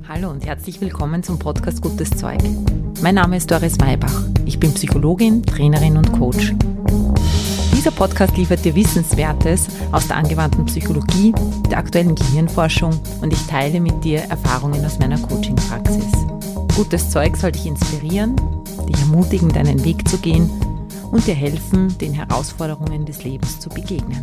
Hallo und herzlich willkommen zum Podcast Gutes Zeug. Mein Name ist Doris Maybach. Ich bin Psychologin, Trainerin und Coach. Dieser Podcast liefert dir Wissenswertes aus der angewandten Psychologie, der aktuellen Gehirnforschung und ich teile mit dir Erfahrungen aus meiner Coaching-Praxis. Gutes Zeug soll dich inspirieren, dich ermutigen, deinen Weg zu gehen und dir helfen, den Herausforderungen des Lebens zu begegnen.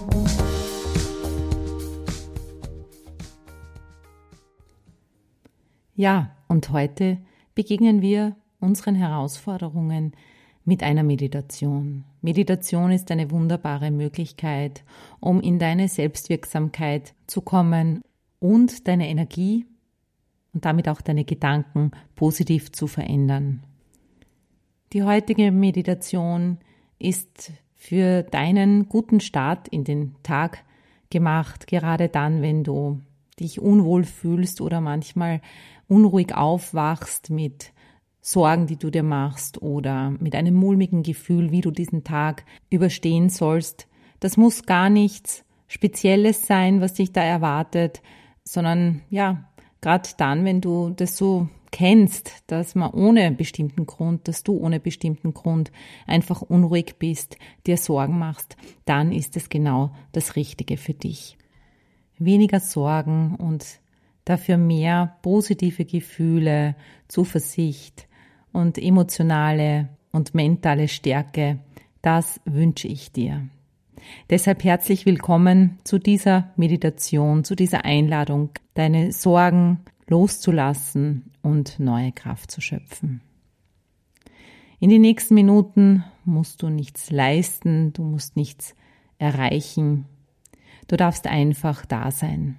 Ja, und heute begegnen wir unseren Herausforderungen mit einer Meditation. Meditation ist eine wunderbare Möglichkeit, um in deine Selbstwirksamkeit zu kommen und deine Energie und damit auch deine Gedanken positiv zu verändern. Die heutige Meditation ist für deinen guten Start in den Tag gemacht, gerade dann, wenn du dich unwohl fühlst oder manchmal unruhig aufwachst mit Sorgen, die du dir machst oder mit einem mulmigen Gefühl, wie du diesen Tag überstehen sollst. Das muss gar nichts Spezielles sein, was dich da erwartet, sondern ja, gerade dann, wenn du das so kennst, dass du ohne bestimmten Grund einfach unruhig bist, dir Sorgen machst, dann ist es genau das Richtige für dich. Weniger Sorgen und dafür mehr positive Gefühle, Zuversicht und emotionale und mentale Stärke, das wünsche ich dir. Deshalb herzlich willkommen zu dieser Meditation, zu dieser Einladung, deine Sorgen loszulassen und neue Kraft zu schöpfen. In den nächsten Minuten musst du nichts leisten, du musst nichts erreichen. Du darfst einfach da sein.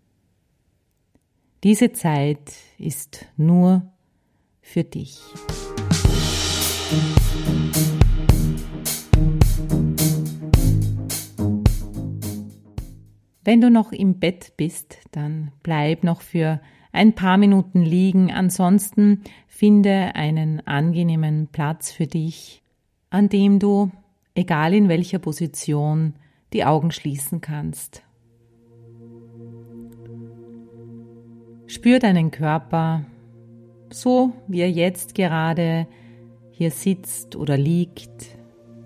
Diese Zeit ist nur für dich. Wenn du noch im Bett bist, dann bleib noch für ein paar Minuten liegen. Ansonsten finde einen angenehmen Platz für dich, an dem du, egal in welcher Position, die Augen schließen kannst. Spür deinen Körper, so wie er jetzt gerade hier sitzt oder liegt.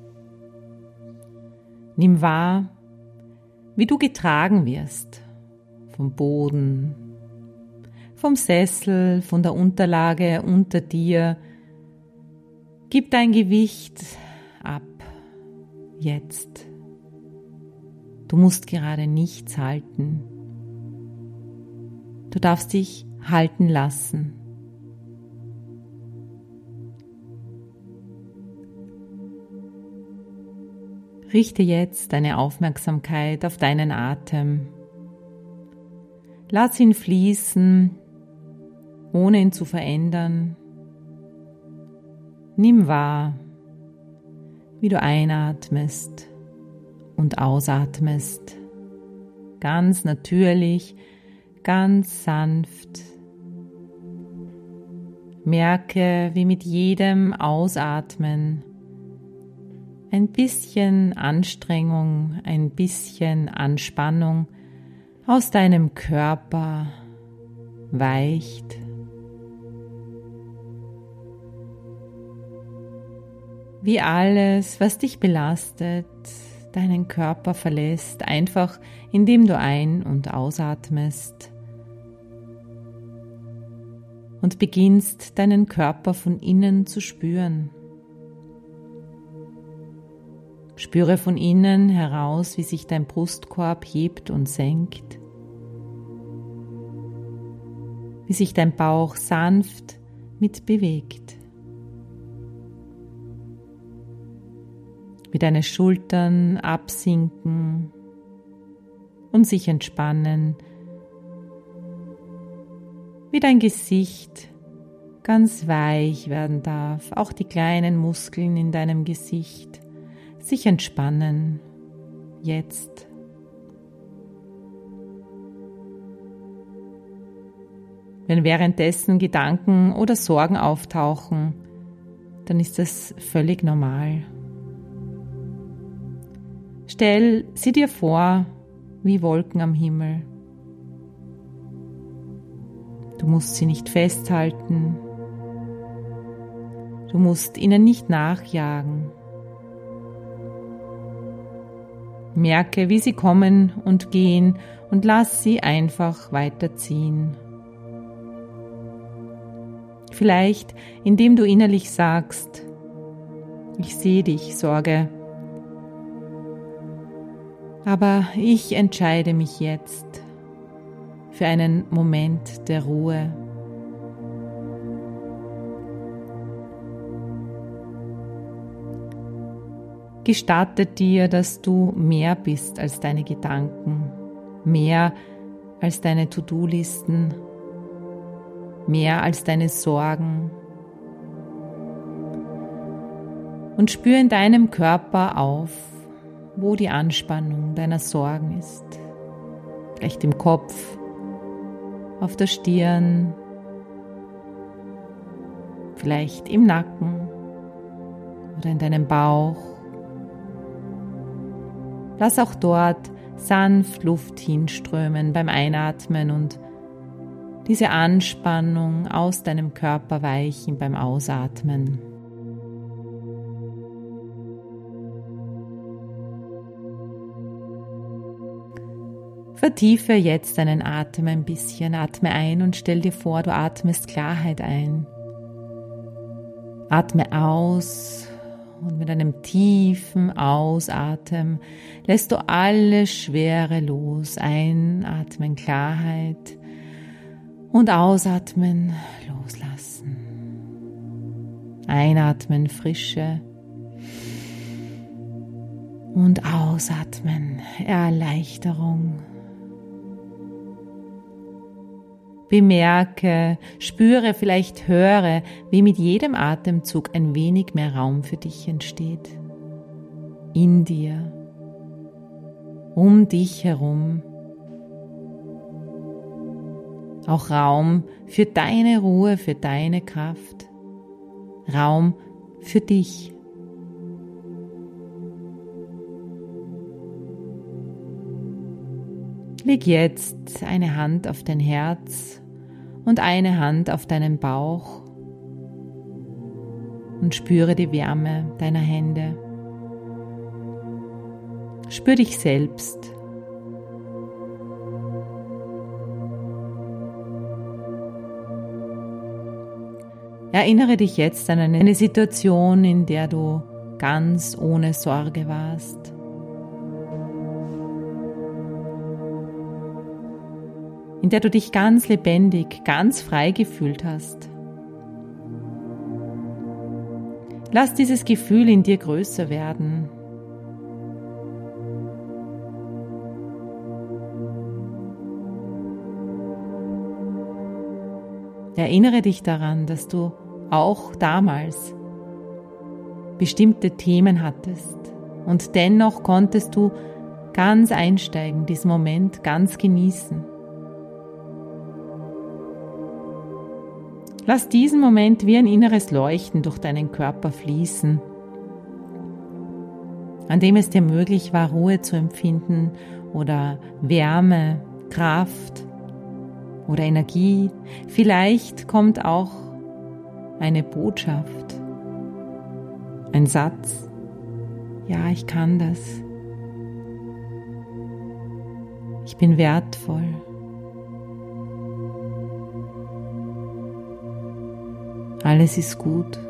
Nimm wahr, wie du getragen wirst, vom Boden, vom Sessel, von der Unterlage unter dir. Gib dein Gewicht ab, jetzt. Du musst gerade nichts halten. Du darfst dich halten lassen. Richte jetzt deine Aufmerksamkeit auf deinen Atem. Lass ihn fließen, ohne ihn zu verändern. Nimm wahr, wie du einatmest und ausatmest. Ganz natürlich, ganz sanft. Merke, wie mit jedem Ausatmen ein bisschen Anstrengung, ein bisschen Anspannung aus deinem Körper weicht. Wie alles, was dich belastet, deinen Körper verlässt, einfach indem du ein- und ausatmest und beginnst deinen Körper von innen zu spüren. Spüre von innen heraus, wie sich dein Brustkorb hebt und senkt, wie sich dein Bauch sanft mitbewegt, wie deine Schultern absinken und sich entspannen, wie dein Gesicht ganz weich werden darf, auch die kleinen Muskeln in deinem Gesicht sich entspannen, jetzt. Wenn währenddessen Gedanken oder Sorgen auftauchen, dann ist das völlig normal. Stell sie dir vor wie Wolken am Himmel. Du musst sie nicht festhalten. Du musst ihnen nicht nachjagen. Merke, wie sie kommen und gehen und lass sie einfach weiterziehen. Vielleicht, indem du innerlich sagst: Ich sehe dich, Sorge, aber ich entscheide mich jetzt für einen Moment der Ruhe. Gestatte dir, dass du mehr bist als deine Gedanken, mehr als deine To-Do-Listen, mehr als deine Sorgen. Und spür in deinem Körper auf, wo die Anspannung deiner Sorgen ist. Vielleicht im Kopf, auf der Stirn, vielleicht im Nacken oder in deinem Bauch. Lass auch dort sanft Luft hinströmen beim Einatmen und diese Anspannung aus deinem Körper weichen beim Ausatmen. Vertiefe jetzt deinen Atem ein bisschen. Atme ein und stell dir vor, du atmest Klarheit ein. Atme aus. Und mit einem tiefen Ausatmen lässt du alle Schwere los. Einatmen, Klarheit und ausatmen, loslassen. Einatmen, Frische und ausatmen, Erleichterung. Bemerke, spüre, vielleicht höre, wie mit jedem Atemzug ein wenig mehr Raum für dich entsteht. In dir, um dich herum. Auch Raum für deine Ruhe, für deine Kraft. Raum für dich. Leg jetzt eine Hand auf dein Herz und eine Hand auf deinen Bauch und spüre die Wärme deiner Hände. Spür dich selbst. Erinnere dich jetzt an eine Situation, in der du ganz ohne Sorge warst. In der du dich ganz lebendig, ganz frei gefühlt hast. Lass dieses Gefühl in dir größer werden. Erinnere dich daran, dass du auch damals bestimmte Themen hattest und dennoch konntest du ganz einsteigen, diesen Moment ganz genießen. Lass diesen Moment wie ein inneres Leuchten durch deinen Körper fließen, an dem es dir möglich war, Ruhe zu empfinden oder Wärme, Kraft oder Energie. Vielleicht kommt auch eine Botschaft, ein Satz. Ja, ich kann das. Ich bin wertvoll. Alles ist gut.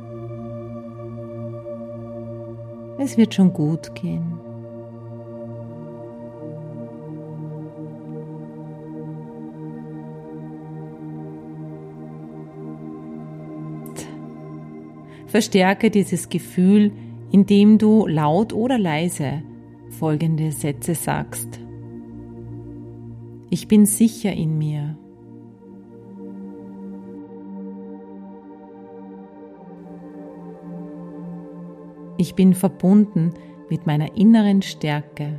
Es wird schon gut gehen. Verstärke dieses Gefühl, indem du laut oder leise folgende Sätze sagst. Ich bin sicher in mir. Ich bin verbunden mit meiner inneren Stärke.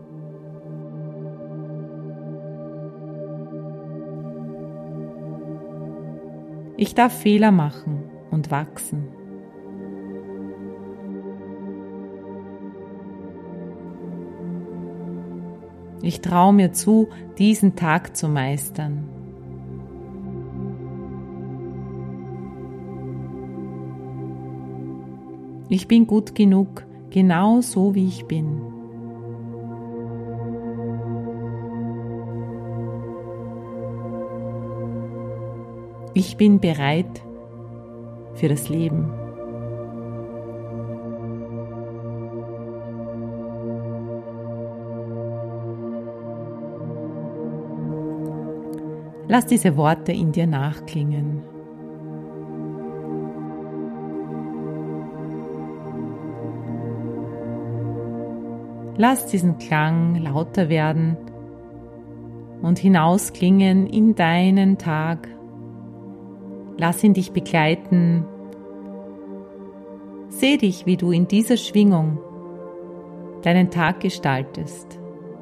Ich darf Fehler machen und wachsen. Ich traue mir zu, diesen Tag zu meistern. Ich bin gut genug, genau so wie ich bin. Ich bin bereit für das Leben. Lass diese Worte in dir nachklingen. Lass diesen Klang lauter werden und hinausklingen in deinen Tag. Lass ihn dich begleiten. Seh dich, wie du in dieser Schwingung deinen Tag gestaltest.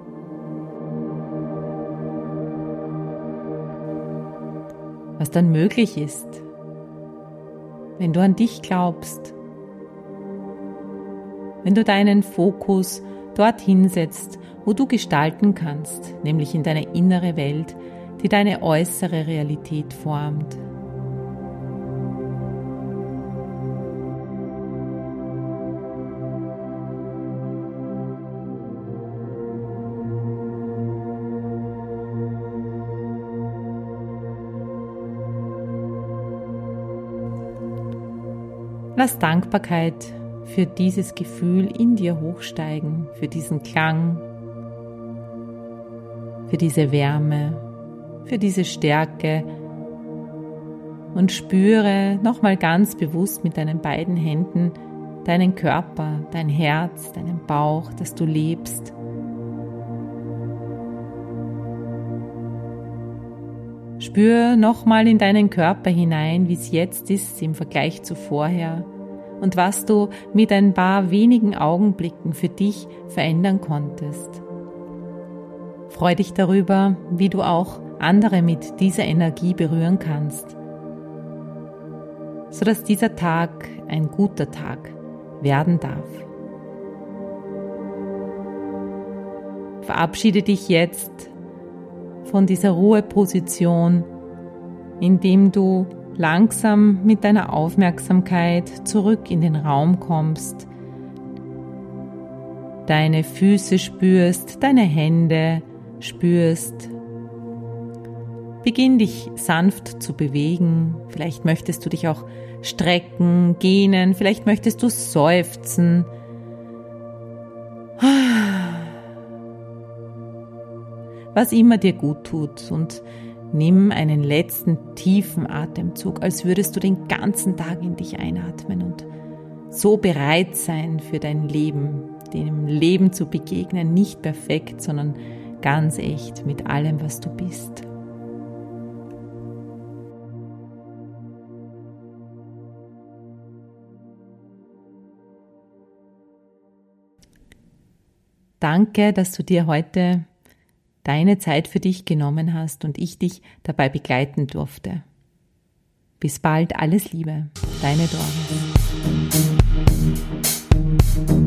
Was dann möglich ist, wenn du an dich glaubst, wenn du deinen Fokus dorthin setzt, wo du gestalten kannst, nämlich in deine innere Welt, die deine äußere Realität formt. Lass Dankbarkeit für dieses Gefühl in dir hochsteigen, für diesen Klang, für diese Wärme, für diese Stärke und spüre nochmal ganz bewusst mit deinen beiden Händen deinen Körper, dein Herz, deinen Bauch, dass du lebst. Spür nochmal in deinen Körper hinein, wie es jetzt ist im Vergleich zu vorher und was du mit ein paar wenigen Augenblicken für dich verändern konntest. Freu dich darüber, wie du auch andere mit dieser Energie berühren kannst, sodass dieser Tag ein guter Tag werden darf. Verabschiede dich jetzt von dieser Ruheposition, indem du langsam mit deiner Aufmerksamkeit zurück in den Raum kommst, deine Füße spürst, deine Hände spürst. Beginn dich sanft zu bewegen, vielleicht möchtest du dich auch strecken, gähnen, vielleicht möchtest du seufzen. Was immer dir gut tut, und nimm einen letzten tiefen Atemzug, als würdest du den ganzen Tag in dich einatmen und so bereit sein für dein Leben, dem Leben zu begegnen, nicht perfekt, sondern ganz echt mit allem, was du bist. Danke, dass du dir heute deine Zeit für dich genommen hast und ich dich dabei begleiten durfte. Bis bald, alles Liebe, deine Doris.